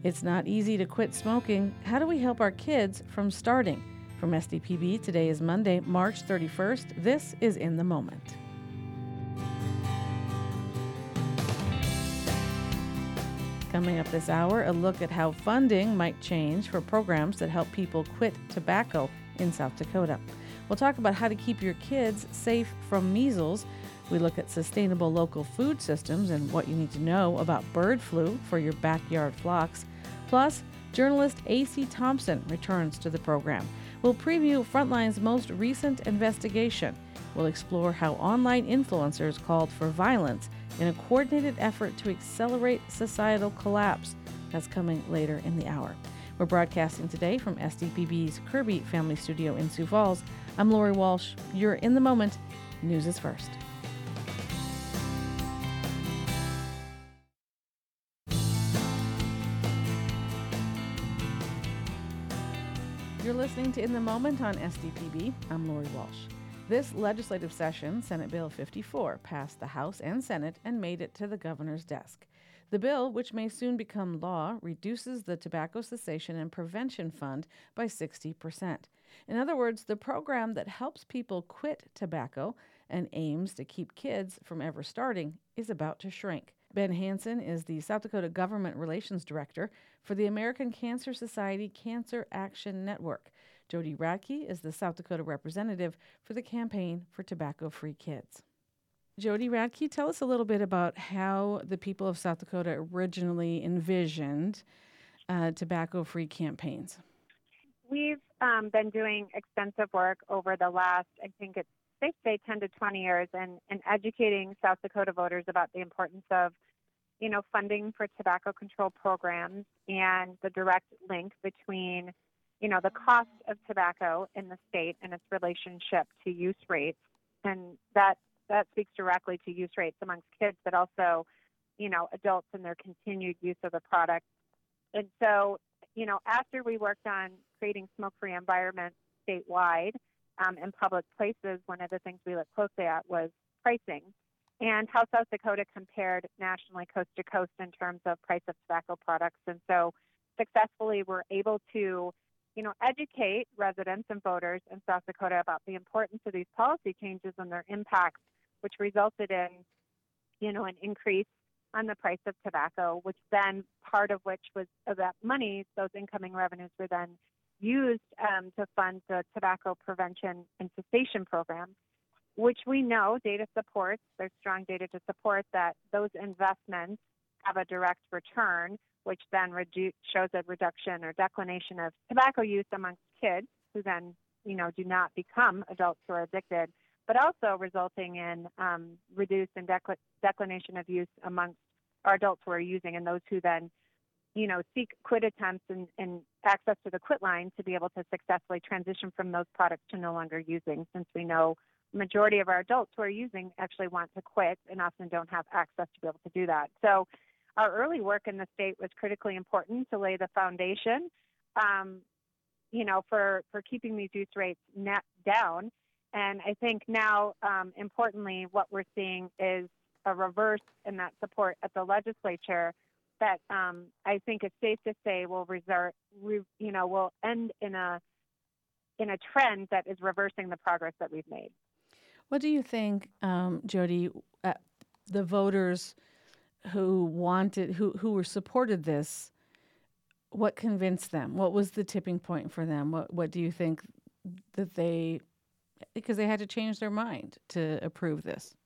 It's not easy to quit smoking. How do we help our kids from starting? From SDPB, today is Monday, March 31st. This is In the Moment. Coming up this hour, a look at how funding might change for programs that help people quit tobacco in South Dakota. We'll talk about how to keep your kids safe from measles. We look at sustainable local food systems and what you need to know about bird flu for your backyard flocks. Plus, journalist A.C. Thompson returns to the program. We'll preview Frontline's most recent investigation. We'll explore how online influencers called for violence in a coordinated effort to accelerate societal collapse. That's coming later in the hour. We're broadcasting today from SDPB's Kirby Family Studio in Sioux Falls. I'm Lori Walsh. You're In the Moment. News is first. You're listening to In the Moment on SDPB. I'm Lori Walsh. This legislative session, Senate Bill 54, passed the House and Senate and made it to the governor's desk. The bill, which may soon become law, reduces the Tobacco Cessation and Prevention Fund by 60%. In other words, the program that helps people quit tobacco and aims to keep kids from ever starting is about to shrink. Ben Hansen is the South Dakota Government Relations Director for the American Cancer Society Cancer Action Network. Jody Radke is the South Dakota representative for the Campaign for Tobacco-Free Kids. Jody Radke, tell us a little bit about how the people of South Dakota originally envisioned tobacco-free campaigns. We've been doing extensive work over the last, I think it's safe to say 10 to 20 years in educating South Dakota voters about the importance of, funding for tobacco control programs and the direct link between, the cost of tobacco in the state and its relationship to use rates. And that speaks directly to use rates amongst kids, but also, adults and their continued use of the product. And so, after we worked on creating smoke-free environments statewide in public places, one of the things we looked closely at was pricing and how South Dakota compared nationally coast to coast in terms of price of tobacco products. And so successfully we're able to, educate residents and voters in South Dakota about the importance of these policy changes and their impacts, which resulted in, an increase on the price of tobacco, which then part of which was that money, those incoming revenues were then used to fund the tobacco prevention and cessation program, which we know data supports, there's strong data to support that those investments have a direct return, which then shows a reduction or declination of tobacco use amongst kids who then, do not become adults who are addicted, but also resulting in reduced and declination of use amongst our adults who are using and those who then, seek quit attempts and access to the quit line to be able to successfully transition from those products to no longer using, since we know the majority of our adults who are using actually want to quit and often don't have access to be able to do that. So our early work in the state was critically important to lay the foundation, for keeping these use rates down. And I think now, importantly, what we're seeing is a reverse in that support at the legislature that I think it's safe to say will end in a trend that is reversing the progress that we've made. What do you think, Jody, the voters who who supported this, what convinced them? What was the tipping point for them? What do you think that because they had to change their mind to approve this?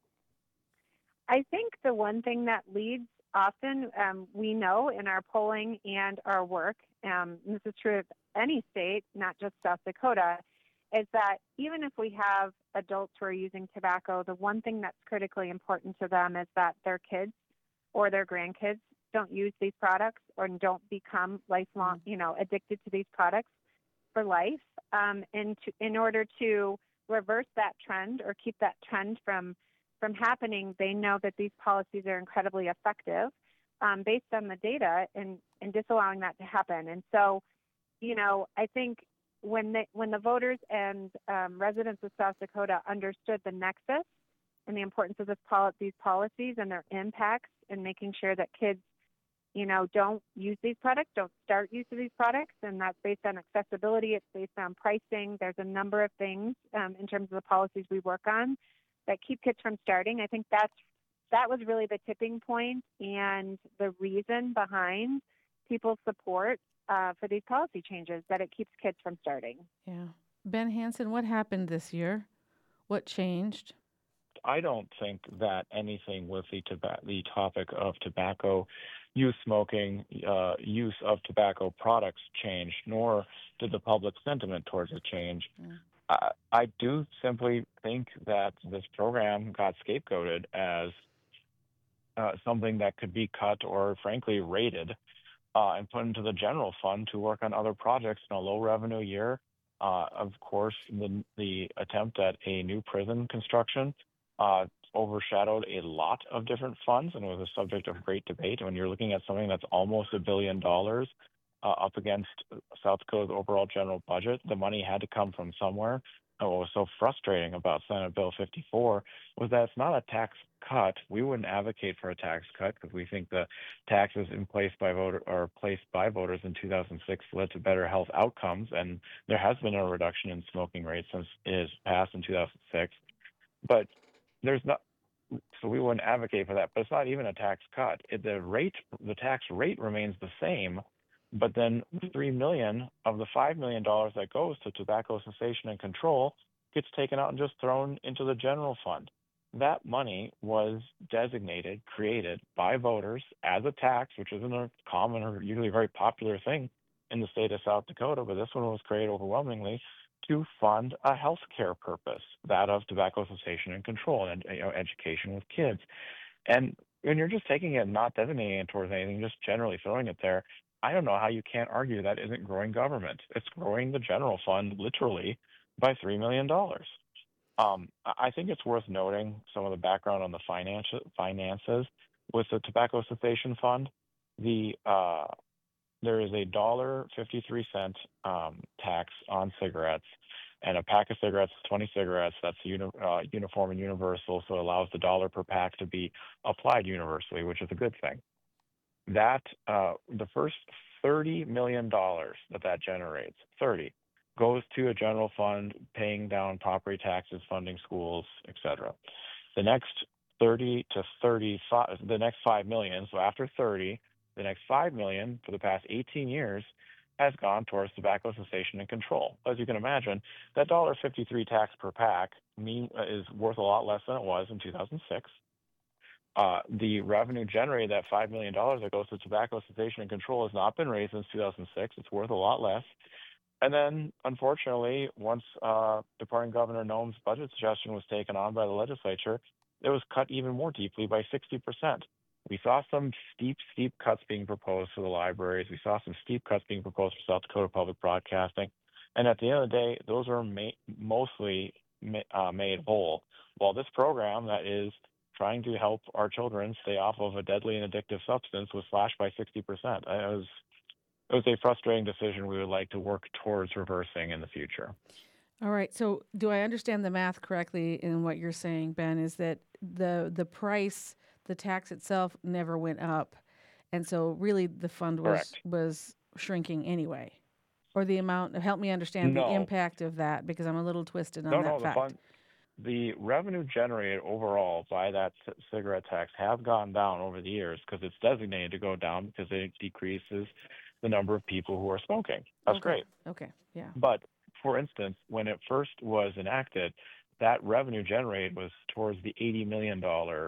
I think the one thing that leads often, we know in our polling and our work, and this is true of any state, not just South Dakota, is that even if we have adults who are using tobacco, the one thing that's critically important to them is that their kids or their grandkids don't use these products or don't become lifelong, addicted to these products for life. In order to reverse that trend or keep that trend from happening, they know that these policies are incredibly effective based on the data and disallowing that to happen. And so, I think when the voters and residents of South Dakota understood the nexus and the importance of these policies and their impacts and making sure that kids don't use these products, don't start use of these products. And that's based on accessibility. It's based on pricing. There's a number of things in terms of the policies we work on that keep kids from starting. I think that was really the tipping point and the reason behind people's support for these policy changes, that it keeps kids from starting. Yeah. Ben Hansen, what happened this year? What changed? I don't think that anything with the topic of tobacco youth smoking, use of tobacco products changed, nor did the public sentiment towards it change. I do simply think that this program got scapegoated as something that could be cut or, frankly, rated and put into the general fund to work on other projects in a low revenue year. Of course, the attempt at a new prison construction overshadowed a lot of different funds and was a subject of great debate. When you're looking at something that's almost $1 billion up against South Dakota's overall general budget, the money had to come from somewhere. And what was so frustrating about Senate Bill 54 was that it's not a tax cut. We wouldn't advocate for a tax cut because we think the taxes placed by voters in 2006 led to better health outcomes, and there has been a reduction in smoking rates since it was passed in 2006. But there's not, so we wouldn't advocate for that. But it's not even a tax cut. The tax rate remains the same, but then $3 million of the $5 million that goes to tobacco cessation and control gets taken out and just thrown into the general fund. That money was created by voters as a tax, which isn't a common or usually very popular thing in the state of South Dakota, but this one was created overwhelmingly to fund a healthcare purpose, that of tobacco cessation and control and education with kids. And when you're just taking it and not designating it towards anything, just generally throwing it there, I don't know how you can't argue that isn't growing government. It's growing the general fund literally by $3 million. I think it's worth noting some of the background on the finances with the tobacco cessation fund. There is a $1.53 tax on cigarettes, and a pack of cigarettes is 20 cigarettes. That's uniform and universal, so it allows the dollar per pack to be applied universally, which is a good thing. That the first $30 million that generates, 30, goes to a general fund paying down property taxes, funding schools, etc. The next 30 to 35, the next 5 million. So after 30, the next 5 million for the past 18 years has gone towards tobacco cessation and control. As you can imagine, that $1.53 tax per pack is worth a lot less than it was in 2006. The revenue generated, that $5 million that goes to tobacco cessation and control, has not been raised since 2006. It's worth a lot less. And then, unfortunately, once departing Governor Noem's budget suggestion was taken on by the legislature, it was cut even more deeply by 60%. We saw some steep cuts being proposed for the libraries. We saw some steep cuts being proposed for South Dakota Public Broadcasting. And at the end of the day, those are mostly made whole. While this program that is trying to help our children stay off of a deadly and addictive substance was slashed by 60%. It was a frustrating decision we would like to work towards reversing in the future. All right. So do I understand the math correctly in what you're saying, Ben, is that the price, the tax itself never went up, and so really the fund was shrinking anyway? Or the amount, help me understand the impact of that, because I'm a little twisted on that fact. The revenue generated overall by that cigarette tax has gone down over the years because it's designated to go down because it decreases the number of people who are smoking. That's great. Okay, yeah. But, for instance, when it first was enacted, that revenue generated was towards the $80 million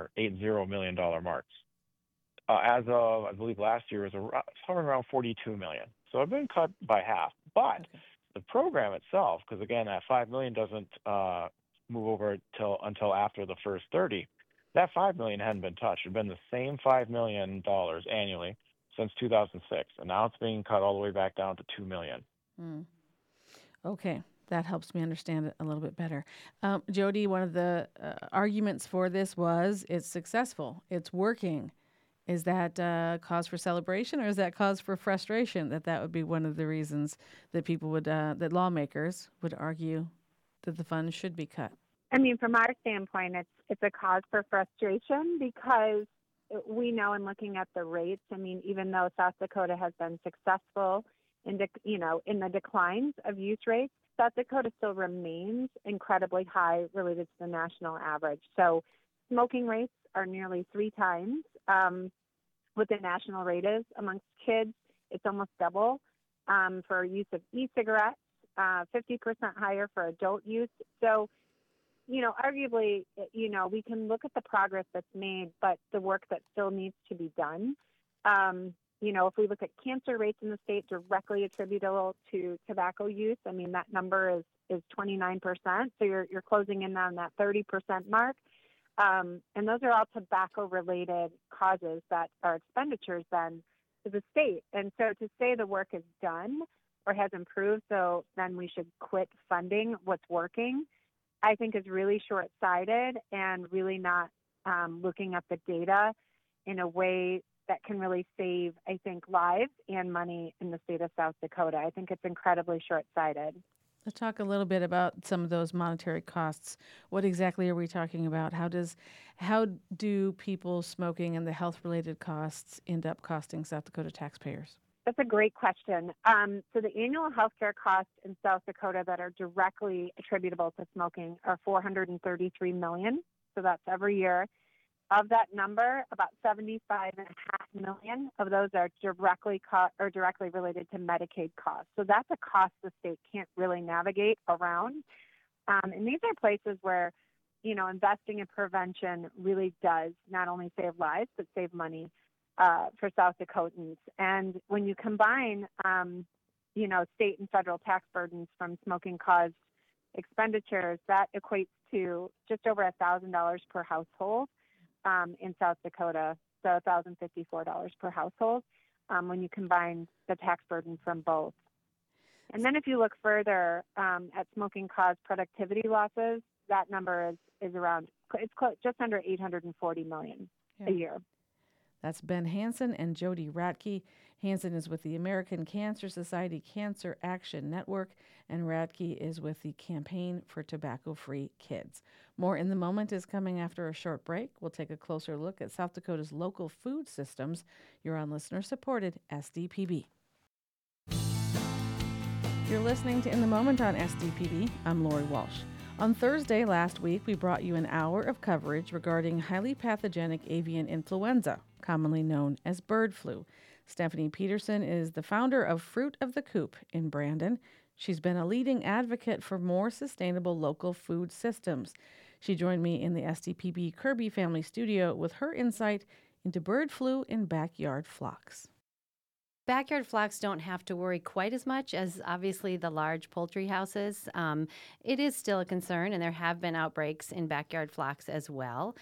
mark. As of, I believe, last year, it was hovering around $42 million. So it's been cut by half. But the program itself, because, again, that $5 million doesn't move over until after the first 30, that $5 million hadn't been touched. It had been the same $5 million annually since 2006, and now it's being cut all the way back down to $2 million. Okay, that helps me understand it a little bit better. Jody, one of the arguments for this was it's successful, it's working. Is that cause for celebration, or is that cause for frustration? That would be one of the reasons that people would, that lawmakers would argue that the funds should be cut. I mean, from our standpoint, it's a cause for frustration because we know in looking at the rates, I mean, even though South Dakota has been successful in in the declines of use rates, South Dakota still remains incredibly high related to the national average. So smoking rates are nearly 3 times what the national rate is. Amongst kids, it's almost double for use of e-cigarettes, 50% higher for adult use. So, arguably, we can look at the progress that's made, but the work that still needs to be done. If we look at cancer rates in the state directly attributable to tobacco use, I mean, that number is 29%. So you're closing in on that 30% mark. And those are all tobacco-related causes that are expenditures then to the state. And so to say the work is done or has improved, so then we should quit funding what's working, I think is really short-sighted and really not looking at the data in a way that can really save, I think, lives and money in the state of South Dakota. I think it's incredibly short-sighted. Let's talk a little bit about some of those monetary costs. What exactly are we talking about? How do people smoking and the health-related costs end up costing South Dakota taxpayers? That's a great question. So the annual healthcare costs in South Dakota that are directly attributable to smoking are $433 million. So that's every year. Of that number, about $75.5 million of those are directly related to Medicaid costs. So that's a cost the state can't really navigate around. And these are places where, investing in prevention really does not only save lives, but save money for South Dakotans. And when you combine, state and federal tax burdens from smoking-caused expenditures, that equates to just over $1,000 per household. In South Dakota, so $1,054 per household when you combine the tax burden from both. And then if you look further at smoking-caused productivity losses, that number is around, just under $840 million a year. That's Ben Hansen and Jody Ratke. Hansen is with the American Cancer Society Cancer Action Network, and Ratke is with the Campaign for Tobacco-Free Kids. More in the Moment is coming after a short break. We'll take a closer look at South Dakota's local food systems. You're on listener-supported SDPB. You're listening to In the Moment on SDPB. I'm Lori Walsh. On Thursday last week, we brought you an hour of coverage regarding highly pathogenic avian influenza, commonly known as bird flu. Stephanie Peterson is the founder of Fruit of the Coop in Brandon. She's been a leading advocate for more sustainable local food systems. She joined me in the SDPB Kirby Family Studio with her insight into bird flu in backyard flocks. Backyard flocks don't have to worry quite as much as obviously the large poultry houses. It is still a concern, and there have been outbreaks in backyard flocks as well.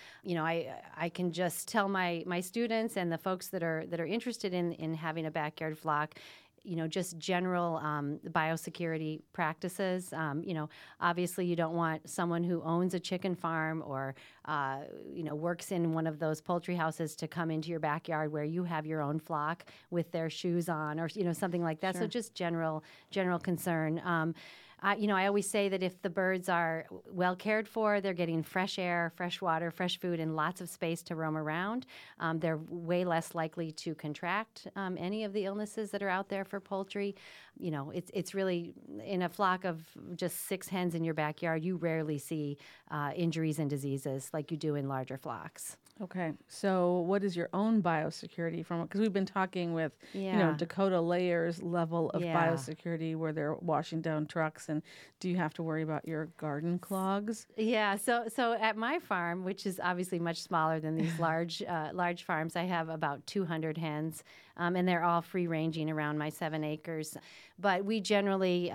I can just tell my students and the folks that are interested in having a backyard flock, just general biosecurity practices. Obviously you don't want someone who owns a chicken farm or, works in one of those poultry houses to come into your backyard where you have your own flock with their shoes on or, something like that. Sure. So just general concern. I always say that if the birds are well cared for, they're getting fresh air, fresh water, fresh food, and lots of space to roam around, they're way less likely to contract any of the illnesses that are out there for poultry. It's really, in a flock of just 6 hens in your backyard, you rarely see injuries and diseases like you do in larger flocks. Okay, so what is your own biosecurity from it? Because we've been talking with, Dakota Layers level of biosecurity where they're washing down trucks, and do you have to worry about your garden clogs? Yeah, so at my farm, which is obviously much smaller than these large farms, I have about 200 hens, and they're all free-ranging around my 7 acres. But we generally,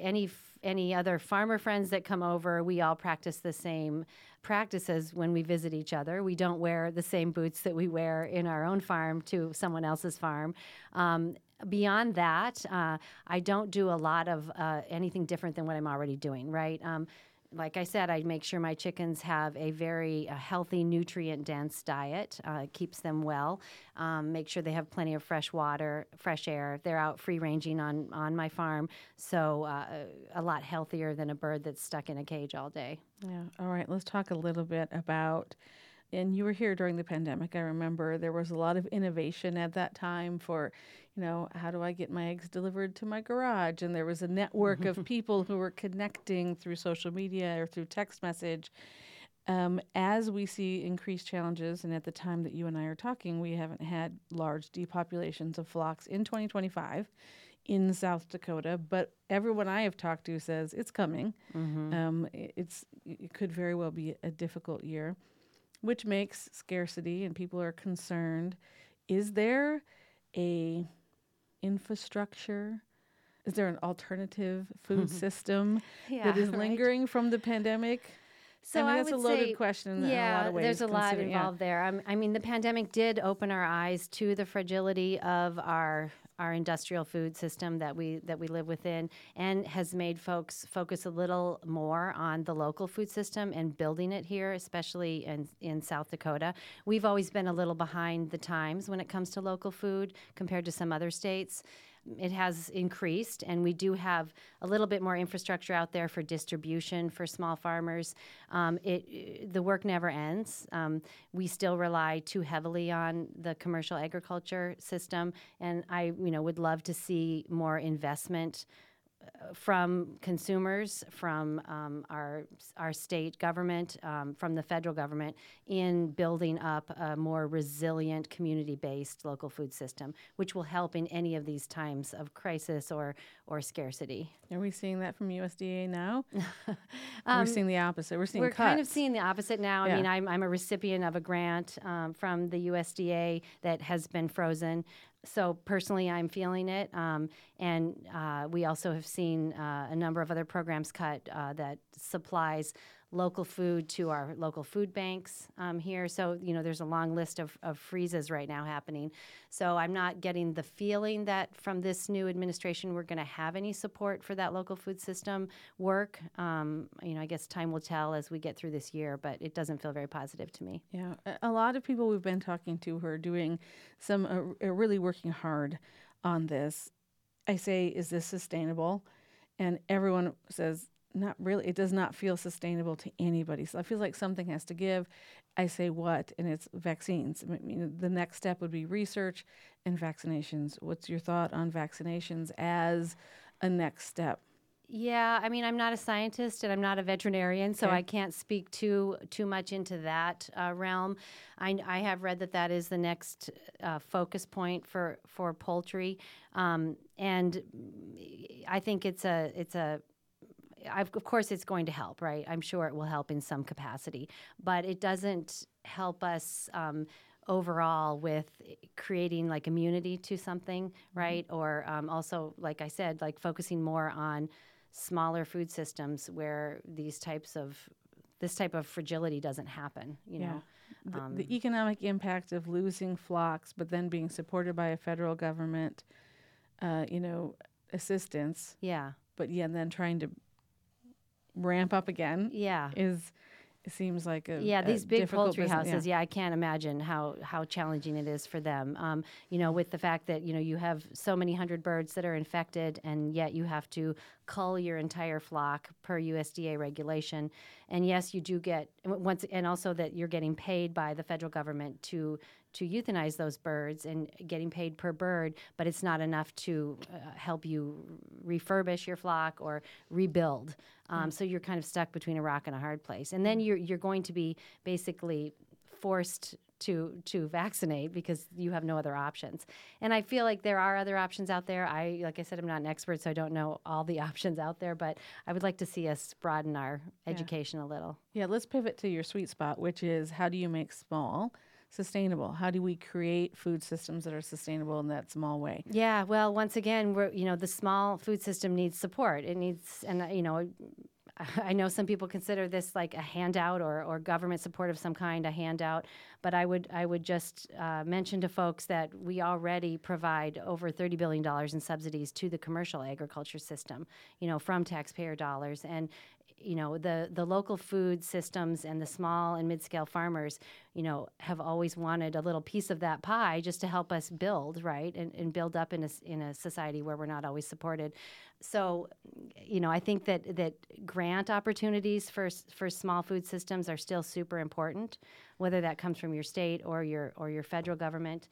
any other farmer friends that come over, we all practice the same practices when we visit each other. We don't wear the same boots that we wear in our own farm to someone else's farm. Beyond that, I don't do a lot of anything different than what I'm already doing, right? Like I said, I make sure my chickens have a very healthy, nutrient-dense diet. It keeps them well. Make sure they have plenty of fresh water, fresh air. They're out free-ranging on my farm, so a lot healthier than a bird that's stuck in a cage all day. Yeah. All right. Let's talk a little bit about and you were here during the pandemic. I remember there was a lot of innovation at that time for, how do I get my eggs delivered to my garage? And there was a network of people who were connecting through social media or through text message. As we see increased challenges, and at the time that you and I are talking, we haven't had large depopulations of flocks in 2025 in South Dakota, but everyone I have talked to says it's coming. It could very well be a difficult year, which makes scarcity, and people are concerned. Is there a infrastructure? Is there an alternative food system that is lingering from the pandemic? So that's a loaded question in a lot of ways. There's a lot involved there. I mean, the pandemic did open our eyes to the fragility of our industrial food system that we live within, and has made folks focus a little more on the local food system and building it here, especially in South Dakota. We've always been a little behind the times when it comes to local food compared to some other states. It has increased, and we do have a little bit more infrastructure out there for distribution for small farmers. The work never ends. We still rely too heavily on the commercial agriculture system, and I would love to see more investment from consumers, from our state government, from the federal government, in building up a more resilient, community-based local food system, which will help in any of these times of crisis or scarcity. Are we seeing that from USDA now? We're seeing the opposite. We're seeing cuts. Kind of seeing the opposite now. Yeah. I mean, I'm a recipient of a grant from the USDA that has been frozen. So personally, I'm feeling it, and we also have seen a number of other programs cut that supplies local food to our local food banks here. So, there's a long list of freezes right now happening. So I'm not getting the feeling that from this new administration we're going to have any support for that local food system work. I guess time will tell as we get through this year, but it doesn't feel very positive to me. Yeah, a lot of people we've been talking to who are doing some really working hard on this. I say, is this sustainable? And everyone says, not really. It does not feel sustainable to anybody. So I feel like something has to give. I say what? And it's vaccines. I mean, the next step would be research and vaccinations. What's your thought on vaccinations as a next step? Yeah, I mean, I'm not a scientist and I'm not a veterinarian, so Okay. I can't speak too much into that realm. I have read that is the next focus point for poultry, and I think of course, it's going to help, right? I'm sure it will help in some capacity, but it doesn't help us overall with creating like immunity to something, right? Or also, like I said, like focusing more on smaller food systems where this type of fragility doesn't happen. You know, the economic impact of losing flocks, but then being supported by a federal government, assistance. Yeah. But and then trying to ramp up again. Yeah. It seems like these big poultry houses. Yeah. I can't imagine how challenging it is for them. With the fact that you have so many hundred birds that are infected, and yet you have to cull your entire flock per USDA regulation. And yes, you do get and also that you're getting paid by the federal government to euthanize those birds and getting paid per bird, but it's not enough to help you refurbish your flock or rebuild. So you're kind of stuck between a rock and a hard place. And then you're going to be basically forced to vaccinate because you have no other options. And I feel like there are other options out there. Like I said, I'm not an expert, so I don't know all the options out there, but I would like to see us broaden our education a little. Yeah, let's pivot to your sweet spot, which is how do you make small sustainable? How do we create food systems that are sustainable in that small way? Yeah, well, once again, the small food system needs support. It needs, and I know some people consider this like a handout or government support of some kind, a handout. But I would just mention to folks that we already provide over $30 billion in subsidies to the commercial agriculture system, from taxpayer dollars. And the local food systems and the small and mid-scale farmers, have always wanted a little piece of that pie just to help us build, right, and build up in a society where we're not always supported. So, I think that grant opportunities for small food systems are still super important. whether that comes from your state or your federal government.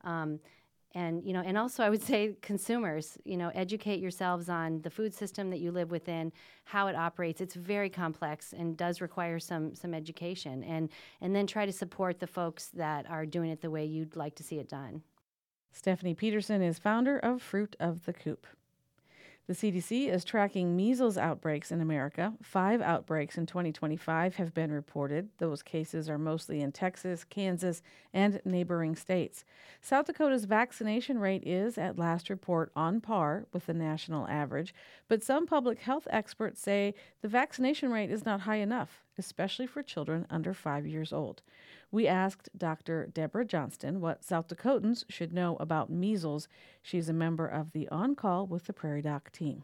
And also I would say consumers, educate yourselves on the food system that you live within, how it operates. It's very complex and does require some education. And then try to support the folks that are doing it the way you'd like to see it done. Stephanie Peterson is founder of Fruit of the Coop. The CDC is tracking measles outbreaks in America. 5 outbreaks in 2025 have been reported. Those cases are mostly in Texas, Kansas, and neighboring states. South Dakota's vaccination rate is, at last report, on par with the national average, but some public health experts say the vaccination rate is not high enough, especially for children under 5 years old. We asked Dr. Deborah Johnston what South Dakotans should know about measles. She's a member of the On Call with the Prairie Doc team.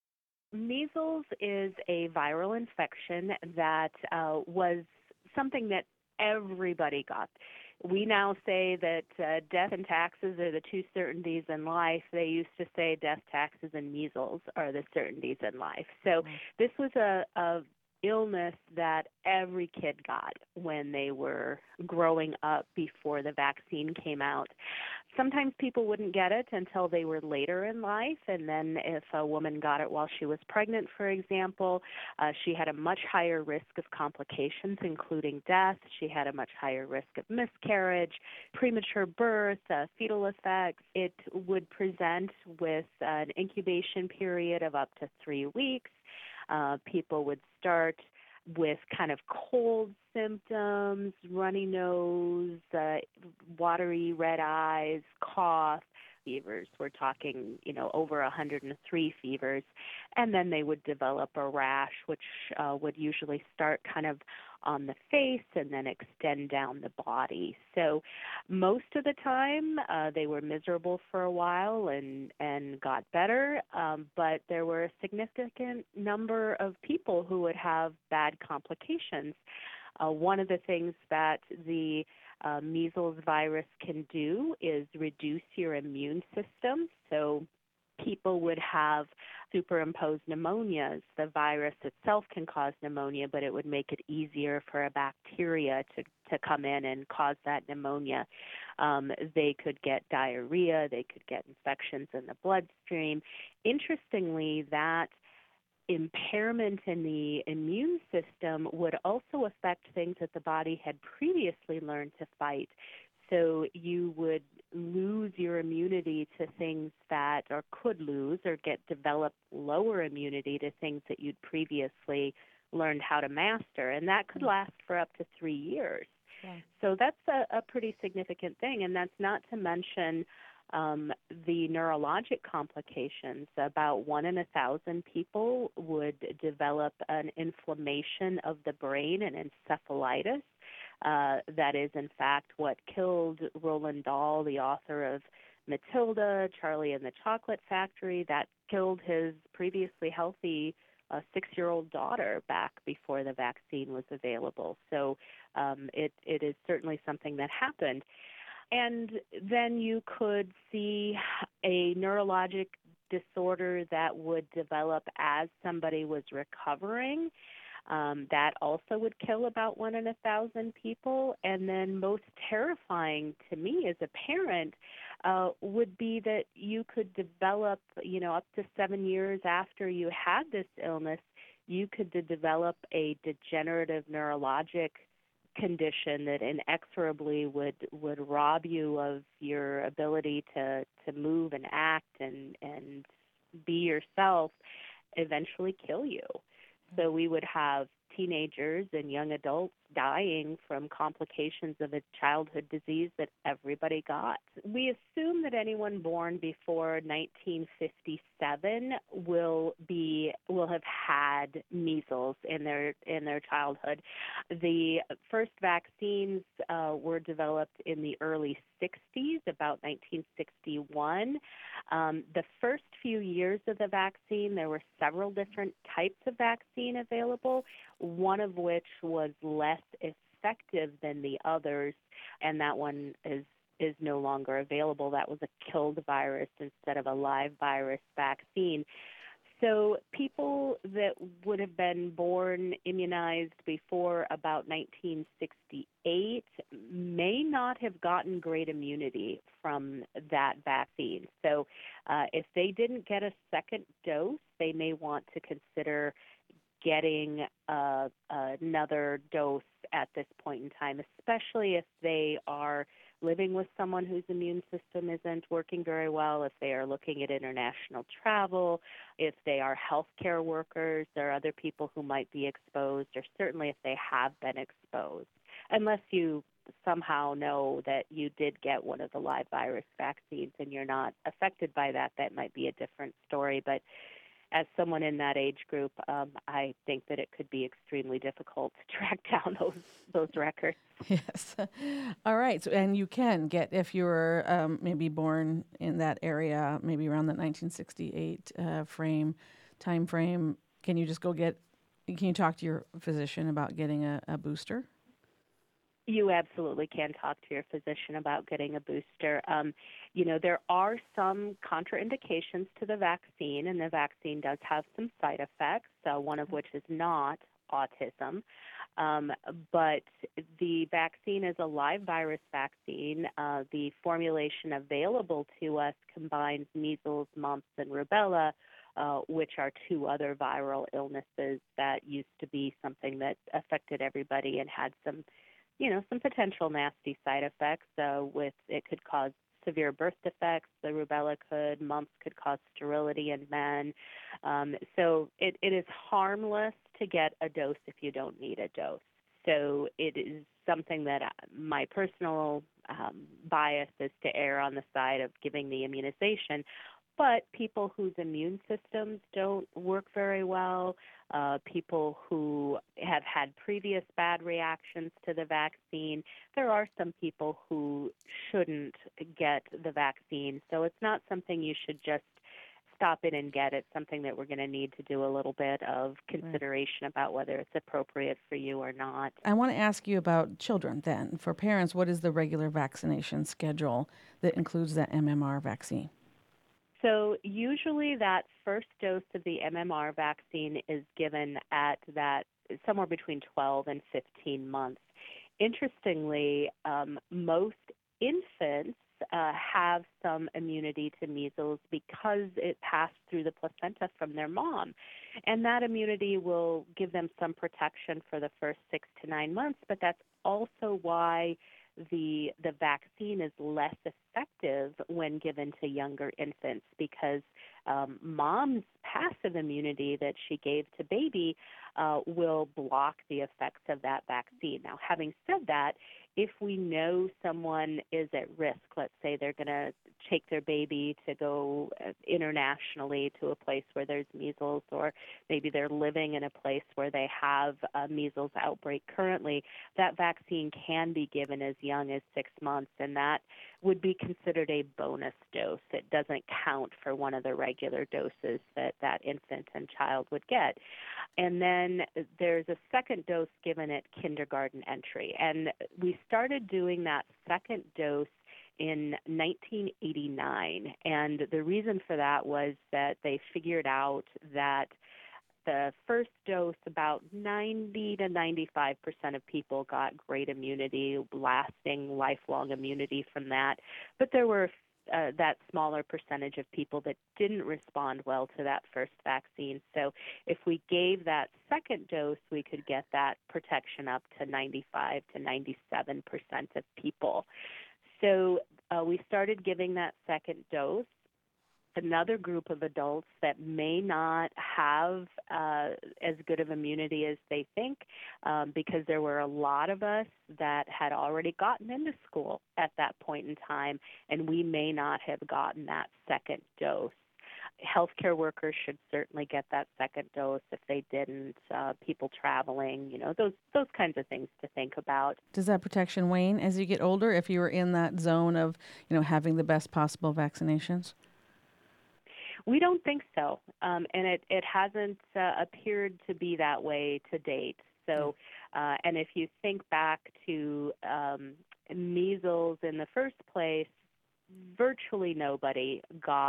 Measles is a viral infection that was something that everybody got. We now say that death and taxes are the 2 certainties in life. They used to say death, taxes, and measles are the certainties in life. So this was a illness that every kid got when they were growing up before the vaccine came out. Sometimes people wouldn't get it until they were later in life, and then if a woman got it while she was pregnant, for example, she had a much higher risk of complications, including death. She had a much higher risk of miscarriage, premature birth, fetal effects. It would present with an incubation period of up to 3 weeks. People would start with kind of cold symptoms, runny nose, watery red eyes, cough, fevers. We're talking, over 103 fevers. And then they would develop a rash, which would usually start kind of on the face and then extend down the body. So most of the time they were miserable for a while and got better, but there were a significant number of people who would have bad complications. One of the things that the measles virus can do is reduce your immune system. So people would have superimposed pneumonias. The virus itself can cause pneumonia, but it would make it easier for a bacteria to come in and cause that pneumonia. They could get diarrhea. They could get infections in the bloodstream. Interestingly, that impairment in the immune system would also affect things that the body had previously learned to fight. So you would lose your immunity to things that, or could lose or develop lower immunity to things that you'd previously learned how to master. And that could last for up to 3 years. Yeah. So that's a pretty significant thing. And that's not to mention the neurologic complications. About 1 in 1,000 people would develop an inflammation of the brain, an encephalitis. That is, in fact, what killed Roald Dahl, the author of Matilda, Charlie and the Chocolate Factory. That killed his previously healthy 6-year-old daughter back before the vaccine was available. So it is certainly something that happened. And then you could see a neurologic disorder that would develop as somebody was recovering. That also would kill about 1 in 1,000 people. And then most terrifying to me as a parent would be that you could develop, up to 7 years after you had this illness, you could develop a degenerative neurologic condition that inexorably would rob you of your ability to move and act and be yourself, eventually kill you. So we would have teenagers and young adults dying from complications of a childhood disease that everybody got. We assume that anyone born before 1957 will have had measles in their childhood. The first vaccines were developed in the early 60s, about 1961. The first few years of the vaccine, there were several different types of vaccine available, one of which was less effective than the others, and that one is no longer available. That was a killed virus instead of a live virus vaccine. So people that would have been born immunized before about 1968 may not have gotten great immunity from that vaccine. So if they didn't get a second dose, they may want to consider getting another dose at this point in time, especially if they are living with someone whose immune system isn't working very well, if they are looking at international travel, if they are healthcare workers or other people who might be exposed, or certainly if they have been exposed. Unless you somehow know that you did get one of the live virus vaccines and you're not affected by that, that might be a different story. But as someone in that age group, I think that it could be extremely difficult to track down those records. Yes. All right. So, and you can get, if you were maybe born in that area, maybe around the 1968 time frame, can you just can you talk to your physician about getting a booster? You absolutely can talk to your physician about getting a booster. There are some contraindications to the vaccine, and the vaccine does have some side effects, one of which is not autism. But the vaccine is a live virus vaccine. The formulation available to us combines measles, mumps, and rubella, which are two other viral illnesses that used to be something that affected everybody and had some potential nasty side effects. It could cause severe birth defects. The rubella could, mumps could cause sterility in men. So it is harmless to get a dose if you don't need a dose. So it is something that my personal bias is to err on the side of giving the immunization. But people whose immune systems don't work very well, people who have had previous bad reactions to the vaccine, there are some people who shouldn't get the vaccine. So it's not something you should just stop in and get. It's something that we're going to need to do a little bit of consideration about whether it's appropriate for you or not. I want to ask you about children then. For parents, what is the regular vaccination schedule that includes that MMR vaccine? So usually that first dose of the MMR vaccine is given at that somewhere between 12 and 15 months. Interestingly, most infants have some immunity to measles because it passed through the placenta from their mom. And that immunity will give them some protection for the first 6 to 9 months, but that's also why the vaccine is less effective when given to younger infants, because mom's passive immunity that she gave to baby will block the effects of that vaccine. Now, having said that, if we know someone is at risk, let's say they're going to take their baby to go internationally to a place where there's measles, or maybe they're living in a place where they have a measles outbreak currently, that vaccine can be given as young as 6 months, and that would be considered a bonus dose. It doesn't count for one of the regular doses that infant and child would get. And then there's a second dose given at kindergarten entry. And we started doing that second dose in 1989. And the reason for that was that they figured out that the first dose, about 90 to 95% of people got great immunity, lasting, lifelong immunity from that. But there were that smaller percentage of people that didn't respond well to that first vaccine. So if we gave that second dose, we could get that protection up to 95 to 97% of people. So we started giving that second dose. Another group of adults that may not have as good of immunity as they think, because there were a lot of us that had already gotten into school at that point in time, and we may not have gotten that second dose. Healthcare workers should certainly get that second dose if they didn't. People traveling, those kinds of things to think about. Does that protection wane as you get older if you were in that zone of, having the best possible vaccinations? We don't think so, and it hasn't appeared to be that way to date. So, and if you think back to measles in the first place, virtually nobody got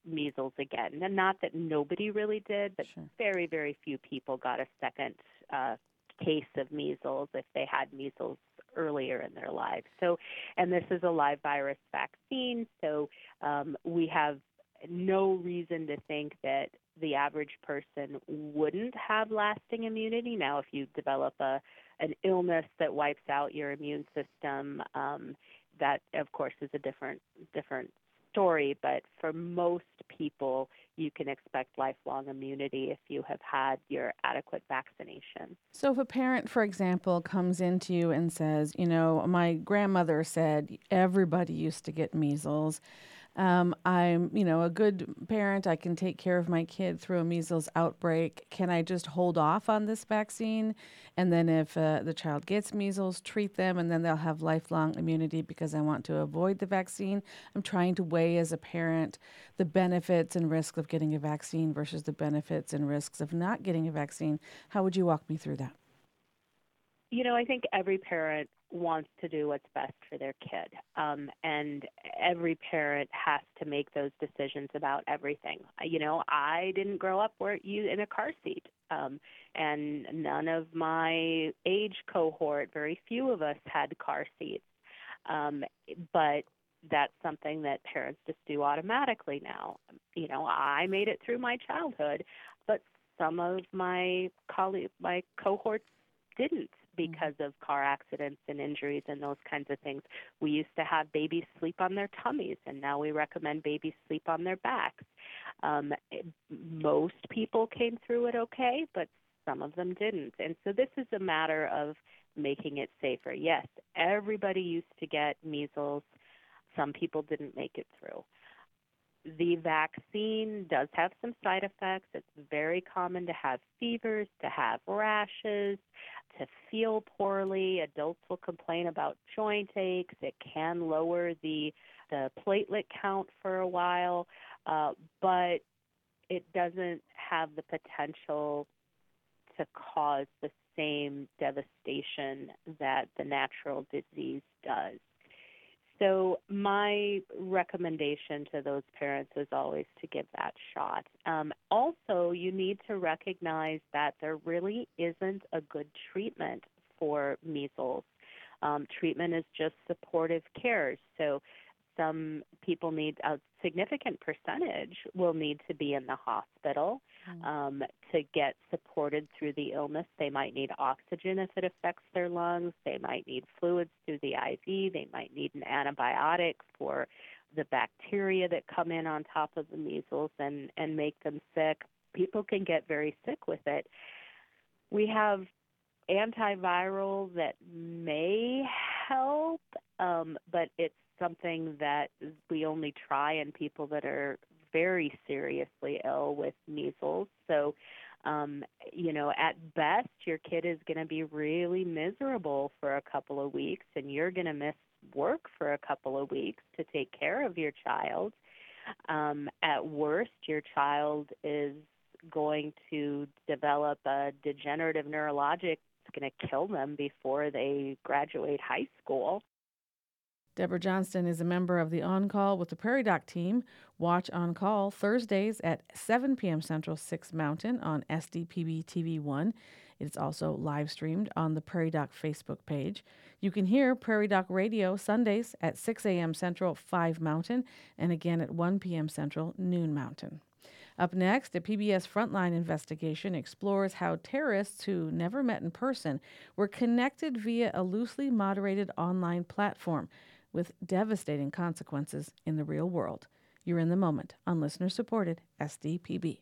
measles again. And not that nobody really did, but Sure. very, very few people got a second case of measles if they had measles earlier in their lives. So, and this is a live virus vaccine, so we have no reason to think that the average person wouldn't have lasting immunity. Now, if you develop an illness that wipes out your immune system, that of course is a different story. But for most people, you can expect lifelong immunity if you have had your adequate vaccination. So if a parent, for example, comes into you and says, my grandmother said everybody used to get measles. I'm, a good parent. I can take care of my kid through a measles outbreak. Can I just hold off on this vaccine? And then if the child gets measles, treat them, and then they'll have lifelong immunity because I want to avoid the vaccine. I'm trying to weigh as a parent the benefits and risks of getting a vaccine versus the benefits and risks of not getting a vaccine. How would you walk me through that? I think every parent wants to do what's best for their kid. And every parent has to make those decisions about everything. I didn't grow up in a car seat. And none of my age cohort, very few of us had car seats. But that's something that parents just do automatically now. I made it through my childhood, but some of my cohorts didn't, because of car accidents and injuries and those kinds of things. We used to have babies sleep on their tummies, and now we recommend babies sleep on their backs. Most people came through it okay, but some of them didn't. And so this is a matter of making it safer. Yes, everybody used to get measles. Some people didn't make it through. The vaccine does have some side effects. It's very common to have fevers, to have rashes, to feel poorly. Adults will complain about joint aches. It can lower the platelet count for a while, but it doesn't have the potential to cause the same devastation that the natural disease does. So my recommendation to those parents is always to give that shot. Also, you need to recognize that there really isn't a good treatment for measles. Treatment is just supportive care. So some people need, a significant percentage will need to be in the hospital to get supported through the illness. They might need oxygen if it affects their lungs. They might need fluids through the IV. They might need an antibiotic for the bacteria that come in on top of the measles and make them sick. People can get very sick with it. We have antiviral that may help, but it's something that we only try in people that are very seriously ill with measles. So, at best, your kid is going to be really miserable for a couple of weeks, and you're going to miss work for a couple of weeks to take care of your child. At worst, your child is going to develop a degenerative neurologic that's going to kill them before they graduate high school. Deborah Johnston is a member of the On Call with the Prairie Doc team. Watch On Call Thursdays at 7 p.m. Central, 6 Mountain on SDPB TV1. It's also live streamed on the Prairie Doc Facebook page. You can hear Prairie Doc Radio Sundays at 6 a.m. Central, 5 Mountain, and again at 1 p.m. Central, noon Mountain. Up next, a PBS Frontline investigation explores how terrorists who never met in person were connected via a loosely moderated online platform, with devastating consequences in the real world. You're in the moment on listener-supported SDPB.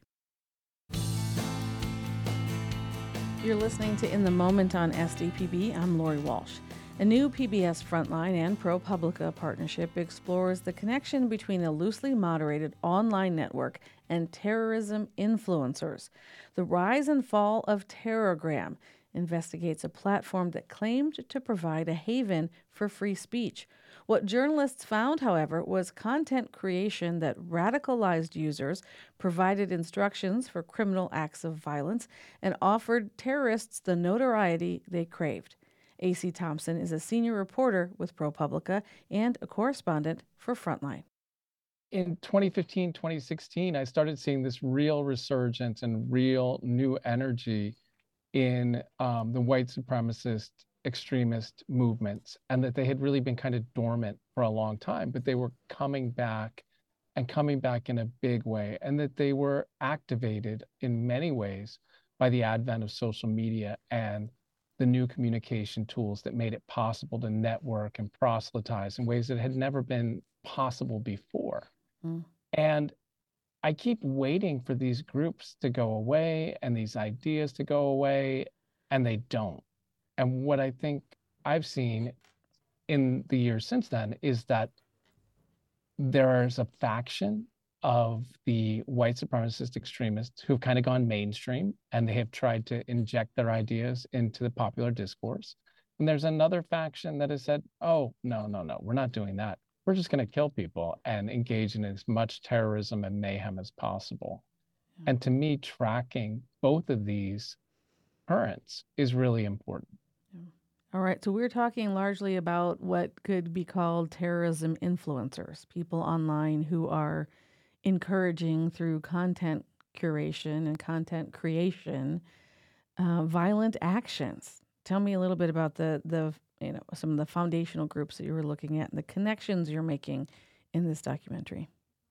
You're listening to In the Moment on SDPB. I'm Lori Walsh. A new PBS Frontline and ProPublica partnership explores the connection between a loosely moderated online network and terrorism influencers. The rise and fall of Terrorgram investigates a platform that claimed to provide a haven for free speech. What journalists found, however, was content creation that radicalized users, provided instructions for criminal acts of violence, and offered terrorists the notoriety they craved. A.C. Thompson is a senior reporter with ProPublica and a correspondent for Frontline. in 2015, 2016, I started seeing this real resurgence and real new energy in the white supremacist extremist movements, and that they had really been kind of dormant for a long time, but they were coming back and coming back in a big way, and that they were activated in many ways by the advent of social media and the new communication tools that made it possible to network and proselytize in ways that had never been possible before. Mm. And I keep waiting for these groups to go away and these ideas to go away, and they don't. And what I think I've seen in the years since then is that there's a faction of the white supremacist extremists who've kind of gone mainstream, and they have tried to inject their ideas into the popular discourse. And there's another faction that has said, oh, no, we're not doing that. We're just going to kill people and engage in as much terrorism and mayhem as possible. Yeah. And to me, tracking both of these currents is really important. All right, so we're talking largely about what could be called terrorism influencers, people online who are encouraging through content curation and content creation violent actions. Tell me a little bit about the some of the foundational groups that you were looking at and the connections you're making in this documentary.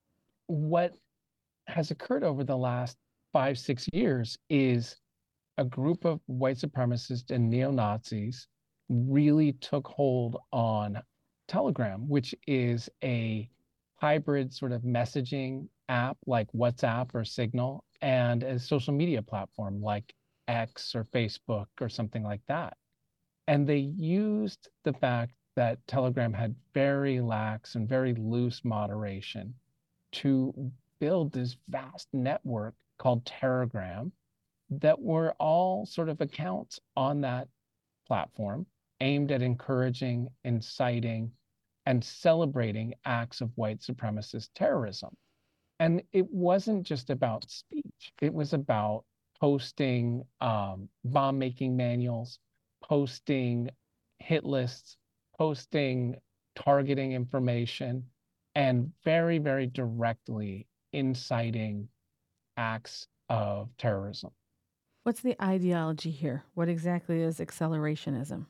What has occurred over the last 5-6 years is a group of white supremacists and neo-Nazis really took hold on Telegram, which is a hybrid sort of messaging app like WhatsApp or Signal, and a social media platform like X or Facebook or something like that. And they used the fact that Telegram had very lax and very loose moderation to build this vast network called Terragram that were all sort of accounts on that platform aimed at encouraging, inciting, and celebrating acts of white supremacist terrorism. And it wasn't just about speech. It was about posting bomb-making manuals, posting hit lists, posting targeting information, and very, very directly inciting acts of terrorism. What's the ideology here? What exactly is accelerationism?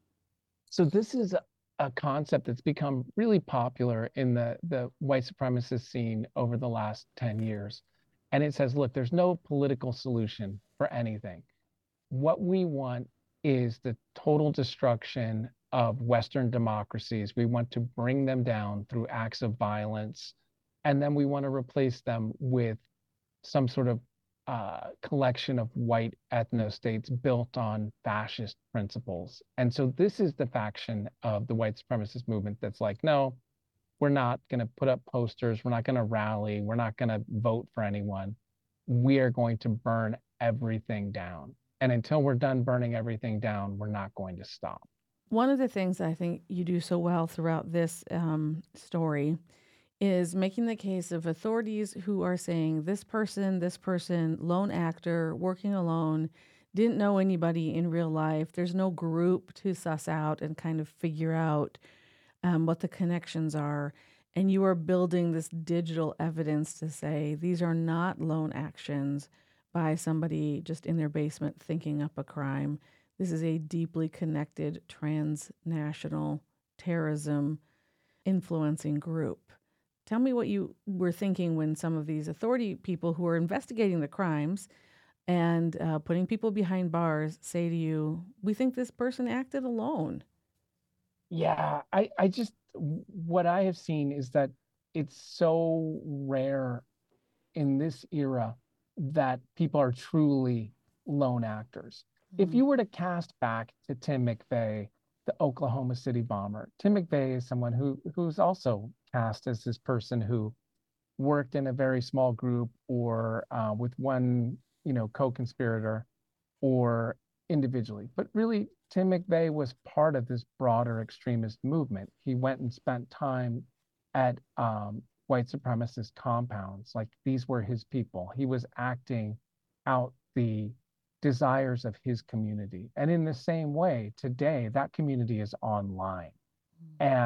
So this is a concept that's become really popular in the white supremacist scene over the last 10 years. And it says, look, there's no political solution for anything. What we want is the total destruction of Western democracies. We want to bring them down through acts of violence. And then we want to replace them with some sort of collection of white ethno-states built on fascist principles. And so this is the faction of the white supremacist movement that's like, no, we're not going to put up posters. We're not going to rally. We're not going to vote for anyone. We are going to burn everything down. And until we're done burning everything down, we're not going to stop. One of the things I think you do so well throughout this story is making the case of authorities who are saying this person, lone actor, working alone, didn't know anybody in real life. There's no group to suss out and kind of figure out what the connections are. And you are building this digital evidence to say these are not lone actions by somebody just in their basement thinking up a crime. This is a deeply connected transnational terrorism influencing group. Tell me what you were thinking when some of these authority people who are investigating the crimes and putting people behind bars say to you, we think this person acted alone. Yeah, I just, what I have seen is that it's so rare in this era that people are truly lone actors. If you were to cast back to Tim McVeigh, the Oklahoma City bomber, Tim McVeigh is someone who's also cast as this person who worked in a very small group or with one, co-conspirator or individually. But really, Tim McVeigh was part of this broader extremist movement. He went and spent time at white supremacist compounds. Like, these were his people. He was acting out the desires of his community. And in the same way, today, that community is online. And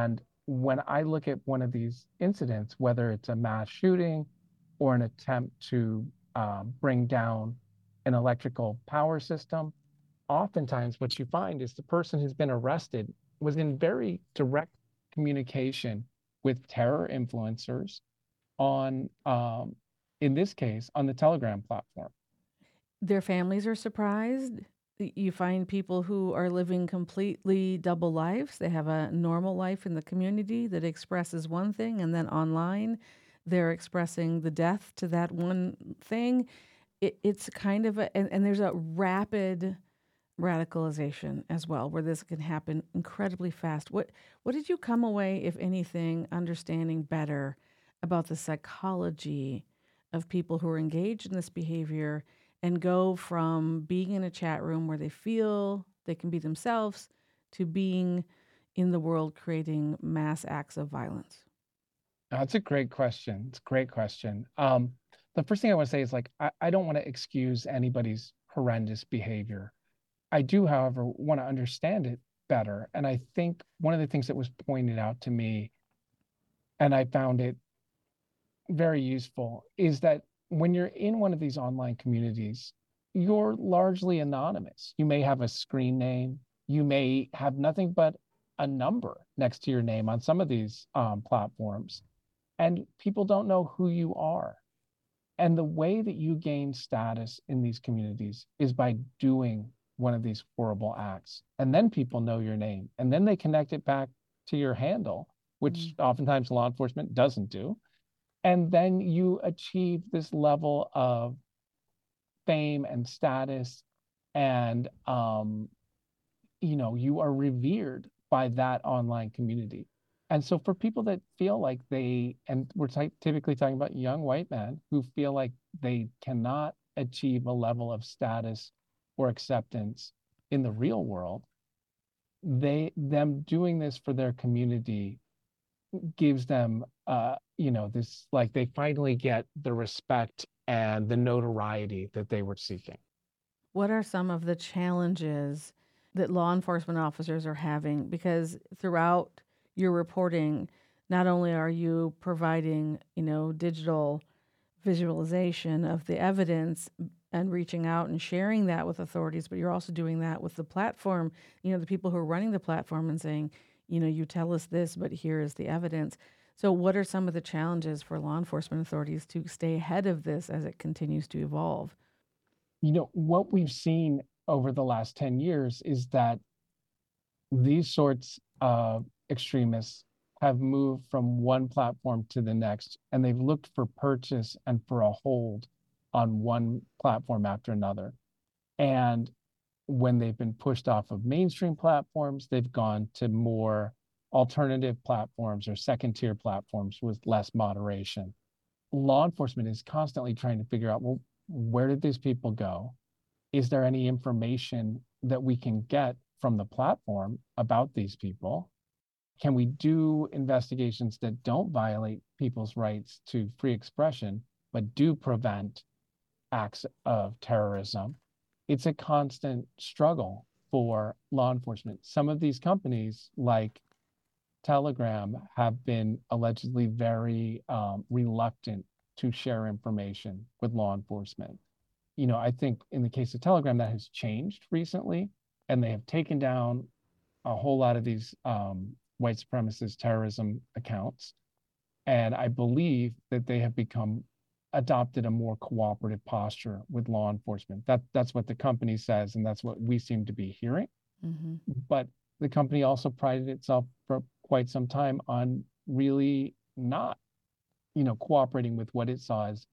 when I look at one of these incidents, whether it's a mass shooting or an attempt to bring down an electrical power system, oftentimes what you find is the person who's been arrested was in very direct communication with terror influencers on, in this case, on the Telegram platform. Their families are surprised. You find people who are living completely double lives. They have a normal life in the community that expresses one thing, and then online, they're expressing the death to that one thing. It's kind of and there's a rapid radicalization as well, where this can happen incredibly fast. What did you come away, if anything, understanding better about the psychology of people who are engaged in this behavior and go from being in a chat room where they feel they can be themselves to being in the world creating mass acts of violence? That's a great question. It's a great question. The first thing I want to say is like, I don't want to excuse anybody's horrendous behavior. I do, however, want to understand it better. And I think one of the things that was pointed out to me, and I found it very useful, is that when you're in one of these online communities, you're largely anonymous. You may have a screen name. You may have nothing but a number next to your name on some of these platforms. And people don't know who you are. And the way that you gain status in these communities is by doing one of these horrible acts. And then people know your name. And then they connect it back to your handle, which oftentimes law enforcement doesn't do. And then you achieve this level of fame and status. And, you are revered by that online community. And so for people that feel like and we're typically talking about young white men who feel like they cannot achieve a level of status or acceptance in the real world, them doing this for their community gives them, this, like, they finally get the respect and the notoriety that they were seeking. What are some of the challenges that law enforcement officers are having? Because throughout your reporting, not only are you providing, digital visualization of the evidence and reaching out and sharing that with authorities, but you're also doing that with the platform, the people who are running the platform and saying, you tell us this, but here is the evidence. So what are some of the challenges for law enforcement authorities to stay ahead of this as it continues to evolve? What we've seen over the last 10 years is that these sorts of extremists have moved from one platform to the next, and they've looked for purchase and for a hold on one platform after another. And when they've been pushed off of mainstream platforms, they've gone to more alternative platforms or second-tier platforms with less moderation. Law enforcement is constantly trying to figure out, well, where did these people go? Is there any information that we can get from the platform about these people? Can we do investigations that don't violate people's rights to free expression, but do prevent acts of terrorism? It's a constant struggle for law enforcement. Some of these companies, like Telegram, have been allegedly very reluctant to share information with law enforcement. I think in the case of Telegram, that has changed recently, and they have taken down a whole lot of these white supremacist terrorism accounts. And I believe that they have adopted a more cooperative posture with law enforcement. That's what the company says, and that's what we seem to be hearing. Mm-hmm. But the company also prided itself for quite some time on really not, cooperating with what it saw as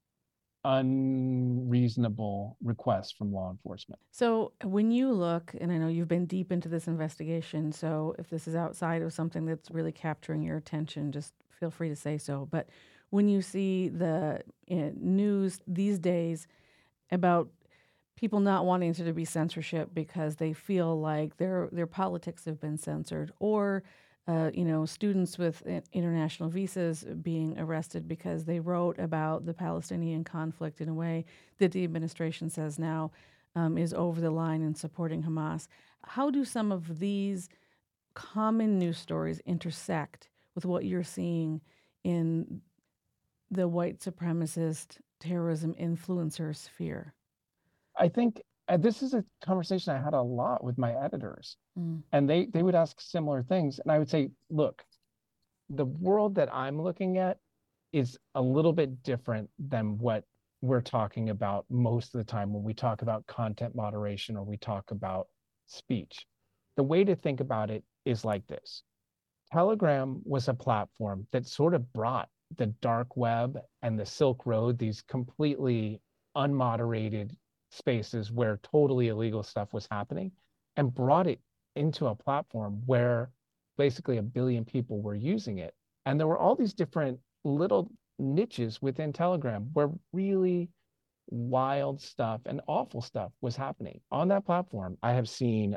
unreasonable requests from law enforcement. So when you look, and I know you've been deep into this investigation, so if this is outside of something that's really capturing your attention, just feel free to say so. But when you see the news these days about people not wanting there to be censorship because they feel like their politics have been censored, or students with international visas being arrested because they wrote about the Palestinian conflict in a way that the administration says now is over the line in supporting Hamas. How do some of these common news stories intersect with what you're seeing in the white supremacist terrorism influencer sphere? I think this is a conversation I had a lot with my editors, Mm. and they would ask similar things. And I would say, look, the world that I'm looking at is a little bit different than what we're talking about most of the time when we talk about content moderation or we talk about speech. The way to think about it is like this. Telegram was a platform that sort of brought the dark web and the Silk Road, these completely unmoderated spaces where totally illegal stuff was happening, and brought it into a platform where basically 1 billion people were using it. And there were all these different little niches within Telegram where really wild stuff and awful stuff was happening. On that platform, I have seen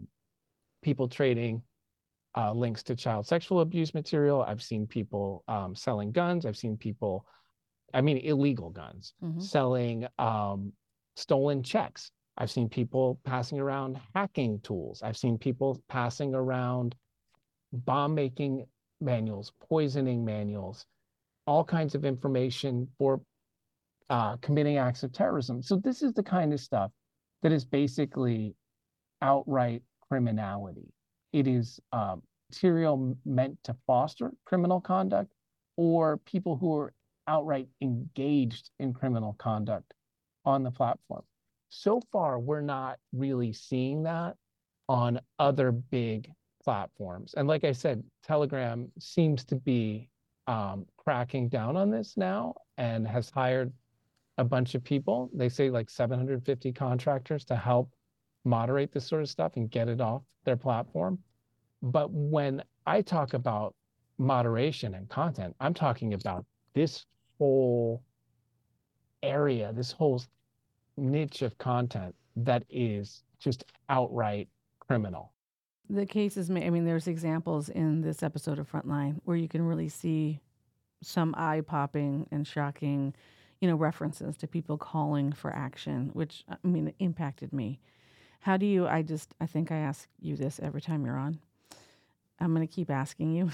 people trading links to child sexual abuse material. I've seen people selling guns. I've seen people, illegal guns, selling stolen checks. I've seen people passing around hacking tools. I've seen people passing around bomb making manuals, poisoning manuals, all kinds of information for committing acts of terrorism. So this is the kind of stuff that is basically outright criminality. It is material meant to foster criminal conduct or people who are outright engaged in criminal conduct on the platform. So far, we're not really seeing that on other big platforms. And like I said, Telegram seems to be cracking down on this now and has hired a bunch of people. They say like 750 contractors to help moderate this sort of stuff and get it off their platform. But when I talk about moderation and content, I'm talking about this whole area, this whole niche of content that is just outright criminal. The cases, there's examples in this episode of Frontline where you can really see some eye-popping and shocking, references to people calling for action, which, impacted me. How do you, I think I ask you this every time you're on. I'm going to keep asking you.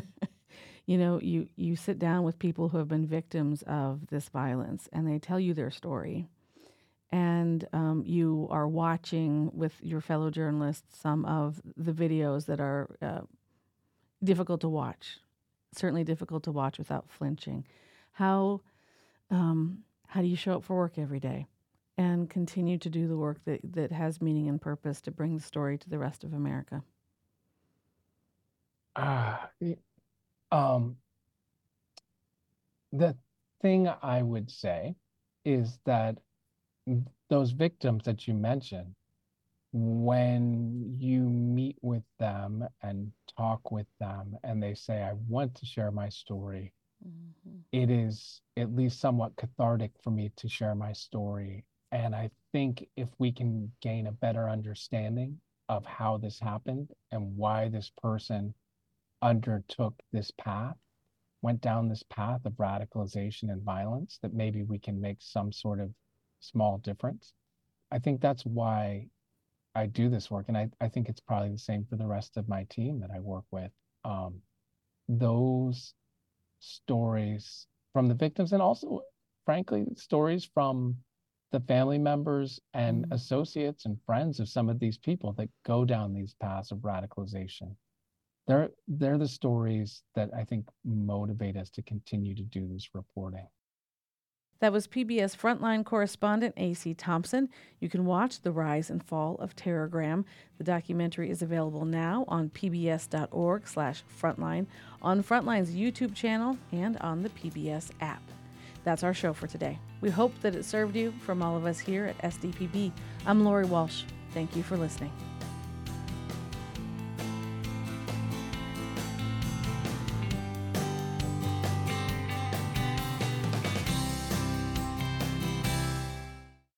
You sit down with people who have been victims of this violence and they tell you their story. And you are watching with your fellow journalists some of the videos that are difficult to watch, certainly difficult to watch without flinching. How do you show up for work every day and continue to do the work that has meaning and purpose to bring the story to the rest of America? The thing I would say is that those victims that you mentioned, when you meet with them and talk with them and they say, I want to share my story, it is at least somewhat cathartic for me to share my story. And I think if we can gain a better understanding of how this happened and why this person undertook this path, went down this path of radicalization and violence, that maybe we can make some sort of small difference. I think that's why I do this work. And I think it's probably the same for the rest of my team that I work with. Those stories from the victims and also, frankly, stories from the family members and associates and friends of some of these people that go down these paths of radicalization. They're the stories that I think motivate us to continue to do this reporting. That was PBS Frontline correspondent A.C. Thompson. You can watch The Rise and Fall of Terrorgram. The documentary is available now on pbs.org/frontline, on Frontline's YouTube channel, and on the PBS app. That's our show for today. We hope that it served you. From all of us here at SDPB, I'm Lori Walsh. Thank you for listening.